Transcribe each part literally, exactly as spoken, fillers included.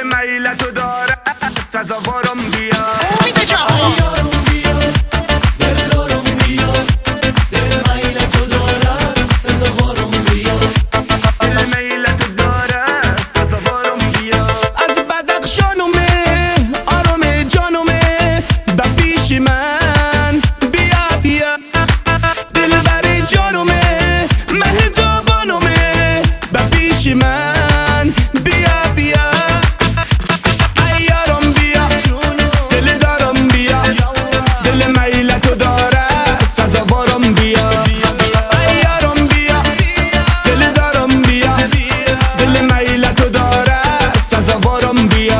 میلتو داره سزاوارم بیا. امید جهان یارم بیا دلارم بیا دل میلتو داره سزاوارم بیا. دل میلتو داره سزاوارم بیا. از بدخشانمه آرام جانمه به پیش من بیا بیا. دلبر جانمه مهربانمه به پیش من بیا بیا. ای یارم بیا دل دارم بیا دل میلتو داره سزاوارم بیا. ای یارم بیا دل دارم بیا دل میلتو داره سزاوارم بیا.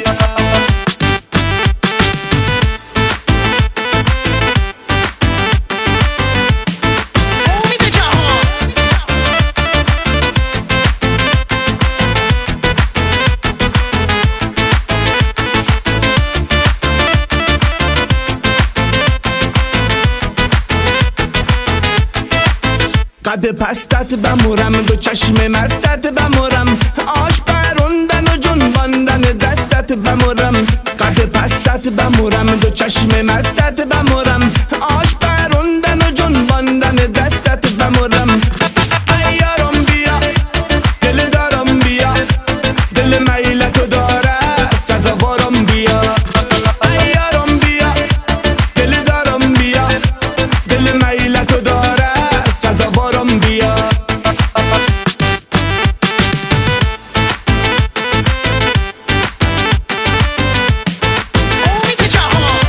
امید جهان قد پستت بمورم دو چشم مستت بمورم آش پروندن و جنباندن دستت بمورم. قد پستت بمورم دو چشم مستت بمورم آش پروندن و جنباندن دستت بمورم. ای یارم بیا دل دارم بیا دل میلتو داره سزاوارم بیا. ای یارم بیا دل دارم بیا دل میلتو داره سزاوارم بیا. امید جهان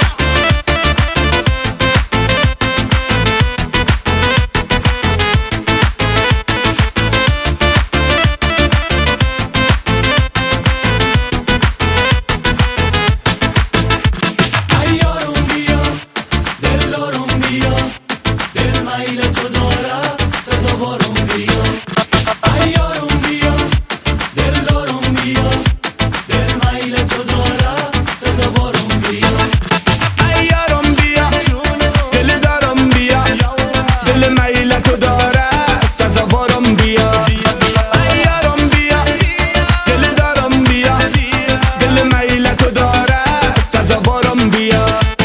ای یارم بیا دلارم بیا دل میلتو داره سزاوارم بیا. ای یارم بیا دلارم بیا دل میلتو داره سزاوارم بیا. ای یارم بیا دل دارم بیا دل میلتو داره سزاوارم بیا. ای یارم بیا دل دارم بیا دل میلتو داره سزاوارم بیا.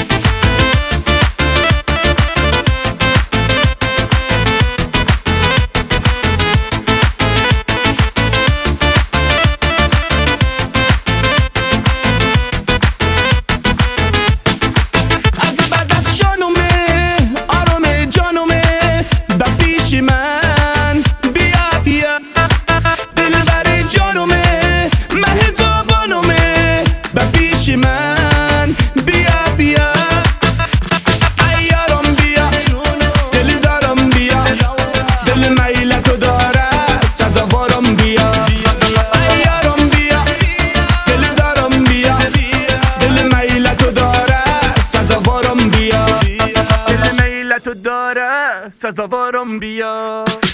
از بدخشانمه آرام جانمه به پیش من بیا بیا. دلبر جانمه مهربانمه به پیش من بیا بیا. ای یارم بیا دل دارم بیا دل میلتو داره سزاوارم بیا. ای یارم بیا دل دارم بیا دل میلتو داره سزاوارم بیا. دل میلتو داره سزاوارم بیا.